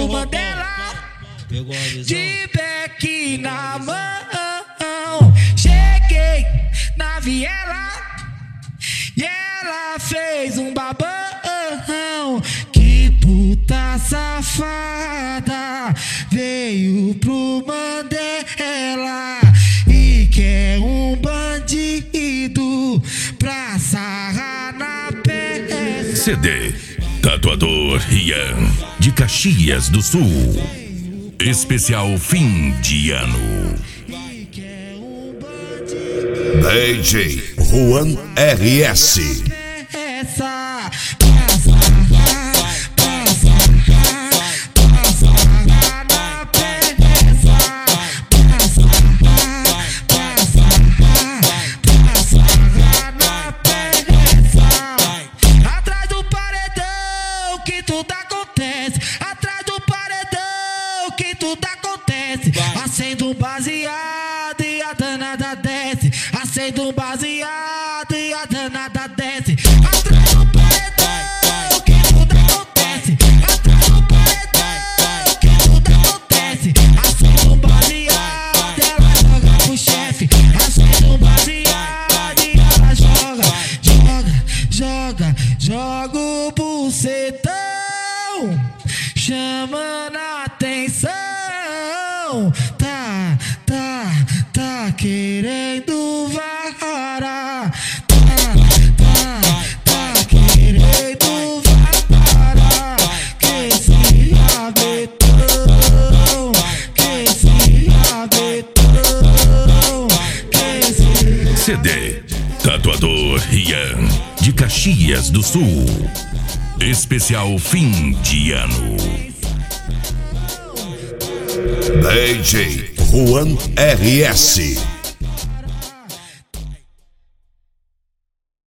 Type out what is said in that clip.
Mandela, Pegou a visão. de beck na mão. Cheguei na viela e ela fez um babão. Que puta safada veio pro Mandela e quer um bandido pra sarrar na peça. CD Tatuador Rian, de Caxias do Sul. Especial fim de ano. DJ Juan RS. Essa atrás do paredão que tudo acontece. Atrás do paredão que tudo acontece. Acendo um baseado e a danada desce. Acendo um baseado e a danada desce. Atrás do paredão que tudo acontece. Atrás do paredão que tudo acontece. Acendo um baseado e ela joga pro chefe. Acendo um baseado e ela joga o bucetão, chamando a atenção. Tá querendo vara. Tá querendo vara. Que esse rabetão, que esse rabetão, que esse... CD Tatuador Rian, de Caxias do Sul. Especial fim de ano. DJ Juan RS.